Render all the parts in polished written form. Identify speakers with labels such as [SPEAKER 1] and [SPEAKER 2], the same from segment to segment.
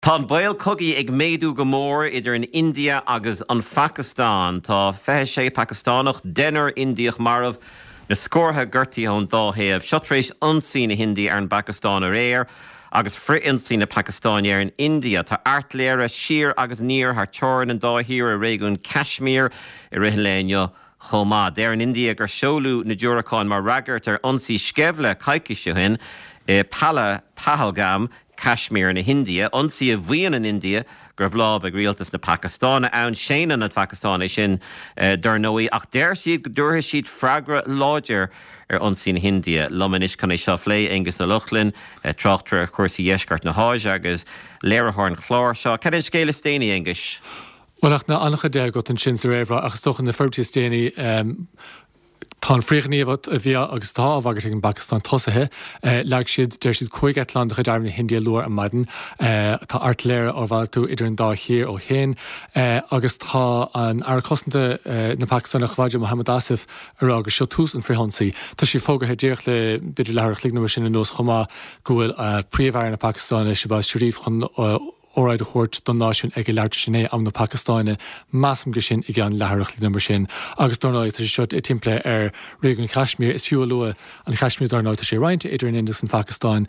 [SPEAKER 1] Tá bail cogaí ag méadú go mór idir in India agus an Pakistan. Tá feithe sé Pakistánach denar Indiach marmh na scórtha gurtaí ón dáthaíomh. Seo tar éis ansaí na Hindi ar an Pakistán ar réir, agus friansaí na Pakistáin ar an India. Tá airtléire siar agus níor th teorann an dáthaíor a réigiún Kashmir I ritheléinne chomá. Déir an India gur seolú na dúracháin mar ragart ar ansaí scebhla caiiciise hin Pahalgam, Kashmir na India, ansaí a bhíon in India, gur bhláh ag rialtas na Pakistána, ann séna na Pakistána sin darnóí, ach déir siad go dúrtha siad freagra láidir ar ansaí na India. Lomanis can é seo phlé agus na Luchlin, tráchtar chuirsaí dheisceart na háis agus léirethorn chlár seo. Cad é scéile stéine agus?
[SPEAKER 2] Well, ach na ancha déag got an sin sa réibhre, agus stochan na firtí stéine tá fríochníomh a bhí agus tá bhagat an Pakistan tosathe, leag siad déir siad chuig Eitleán a chuid na Hindia luair an maidin, tá artléire ó bhil tú idir an dá hir ó chéin, agus tá an aircosanta na Pakistan a chváide Mohammed Asif ar agus seo tús an fríhansaí. Tá sí fógathe díoch le beidir lethir chligna sin in nós chomá go bhfuil príomhhair na Pakistan Shehbaz Sharif chun óráid a chuirt don náisiún ag leirte sinné am na Pakistáine massam go sin ag an lethirach lína mar sin. Agus darnáid tá seo I timplé ar réigiún Kashmir is fiú lua an Kashmir darnáid sé roiinte idir in Indus an Pakistáin.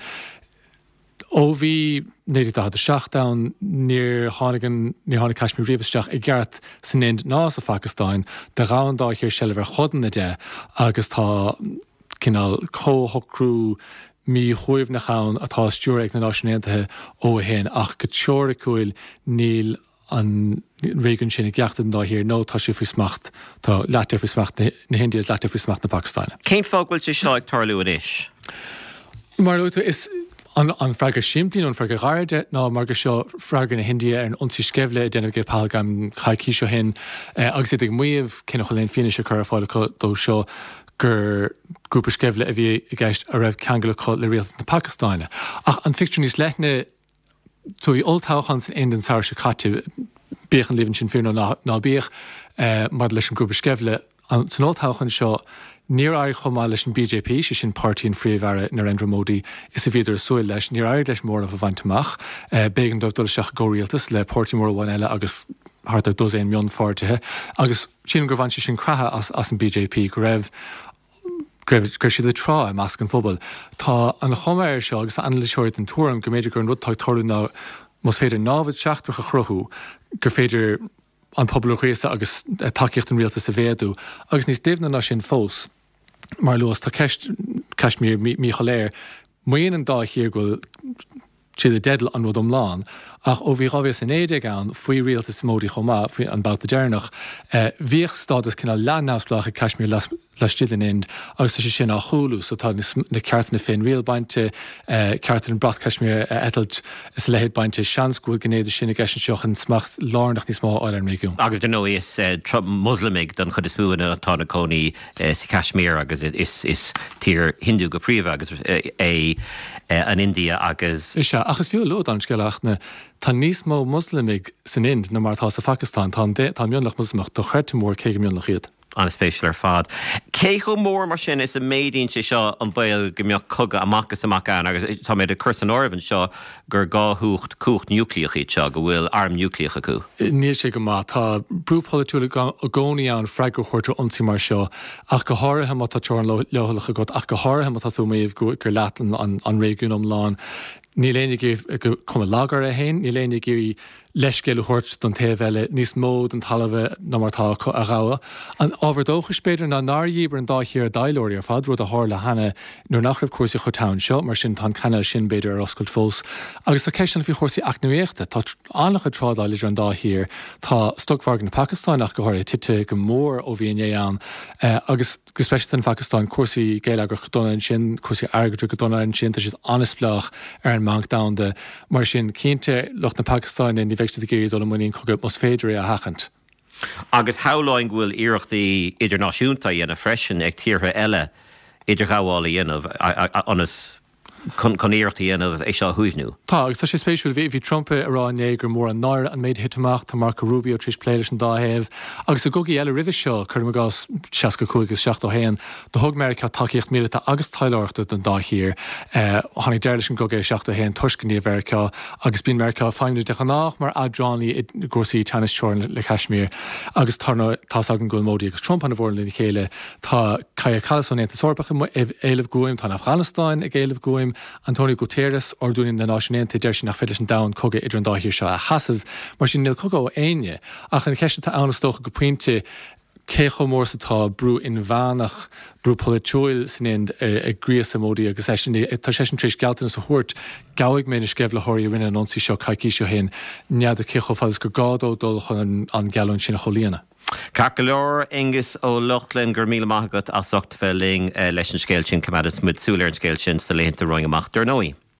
[SPEAKER 2] Ó bhí néidir a seachtain níor tháinig Kashmir riomhaisteach I gceart san ind nás a Pakistáin, de rán dá hir se bhar chodan ide agus tá cinál cóthocrú mí chuimh na chaan atá stúr ag na náisiúntaithe ó hen ach go teoir cúil níl an réigiún sin ag geachtain dá hir nó tá sé faoismacht tá leatar faoismacht na Hindia is leatar faoismacht na Pakistáine.
[SPEAKER 1] Cén fághfuil sé seo ag tarlú inis?
[SPEAKER 2] Mar luúta is an freagar siimplín an freagar gáirde ná mar go seo freagar na Hindia ar an ionsaí scebhla déanamh go Pahalgam chaicí seo hin agus ag muomh cinna choléon fiine se chur fáile dó seo gur grúpa scebhla a bhí I gceist a raibh ceanglacha le rialtas na Pakistáine. Ach an fictúr níos leithne tú I oltáchan san Indan sair se caite bíoch an líhann sin fear ná bíoch mar leis an grúpa scebhla an san oltáchan seo níor air chomá leis an BJP sé sin páirtíín phríomhhara Narendra Modi is a bhíidir súil leis níor air leis mór a bhaintach bégan dul seach góíaltas le Portimór bhain eile agus hart a dos mion fáirtithe agus sin gur bhaint sin cratha as an BJP go raibh gur siad le trá I measc an fphobal. Tá an choméir seo agus an leisiúirt an túram go méidir gur an rudtáid torú ná mos féidir nábhad seachtracha chruthú gur féidir an pobl réasa agus takeíocht an rialtas a bhéadú agus níos déimhna ná sin fós. Mar luas tá Kashmir mí choléir muon an dá hir goil siad a dedal an rud omláán ach ó bhí rábhés in éideag an faoi rialtas módi chomá faoi an bouta déirnach bhíoh stádas cinna leannásplácha Kashmir leistíad in Ind agus sé sin á chúlú so tá na ceartna féin rialbainte ceartan brath Kashmir etalt is lehéad bainte seanscúil gnéidir sinna gceisian seochan smacht lárnach níos má áil an méigiún. Agus
[SPEAKER 1] den nó is Muslimig don chud is bhuana atá na cónaí sa Kashmir agus is tír Hindu go príomh agus an India agus.
[SPEAKER 2] Is agus fiú lód an sceachna tá níos mó Muslimig san Ind na mar tá sa Pakistan tá mionlach Muslimach do chuirte mór cé mionlach iad.
[SPEAKER 1] An spéisial ar fad. Cé go mór mar sin is a méidín sé seo an bail go mbeoh coga amachchas amach an agus tá méid a chus an ormhann seo gur gáthúcht cúcht núcleachaí seo go bhfuil arm núcleacha acu.
[SPEAKER 2] Níl sé go má tá brúpolúla a gcónaí an freig go chuirte ionsaí mar seo ach go háirithe má tá teorann leothalacha go ach go háirithe má tá tú méomh gur leatan an réigiún omláán. Ní léana gur cuma lágar a hain, ní léana gur leiscéile chuirt don taobhheile níos mód an talamh ná martá a gáha. An ábhardóchas spéidir ná náiríbar an dáithíar a dailóirí ar fad rud a háir le hana nó nach raibh cuasaí chután seo mar sin tá chena sin beidir ar oscailt fós. Agus tá ceisian bhí chuirsaí acnúíochta, tá anlacha trádáilir an dáithíar tá stoghharg na Pakistáin ach go háir tite go mór ó bhíon éan agus go speisialt in Pakistáin cuasaí géile agur donna sin cuasaí airgadú go donna sin tá siad anasplach ar an manc damda mar sin cínte locht na Pakistáin in veiste de géirí dul muíon chugad mos féidir a hachant.
[SPEAKER 1] Agus háláin bhfuil iireachtaí idirnáisiúnta dhéanamh freisin ag tíortha eile idir gáhála dhéanamh anas coníirtaí anmh é seo thuisnú.
[SPEAKER 2] Tá, agus tá sé spéisiúil bhí Trump arráné gur mór an náir an méid hitach tá Marco Rubio tris pléidir an dáhéh, agus a gogaí eile rih seo chum gas 65 agus 6 héan, do thug America takeíocht mílta agus taileachta den dáhír, tháinig deirlis an gogé 6 héan tuiscinní America, agus bíon America fáimú de nach mar adránaí i gcósaí tennis teorin le Kashmir, agus tána tá agan gúil módí agus Trump an bhórlinn chéile tá Kaja Kallas éanta sorbacha éileh goim tá Afghanistan ag éileh goim, Antonio Guterres orúinn na náisiúnta deir sin nach féidir an da coga idir an dáhíir seo a hasamh, mar sin níl cogá aine ach an ceiste tá anastócha go puinte cécho mór satá brú in bhánach brú politoil sin ag grías módí agus tá sé sin tríéis galtain sa thuirt gaigh mé na scebh le thoirí rinne an onsaí seo caiicí seo hen nead a cécho fádas go gádó dul chun an geann sin cholíana.
[SPEAKER 1] Cacolór Angus ó Lochlan gur míle maithagat as socht felling leis an scéil sin cumad is muid súlair an scéil sin sa léonnta roiing amach Durnóí.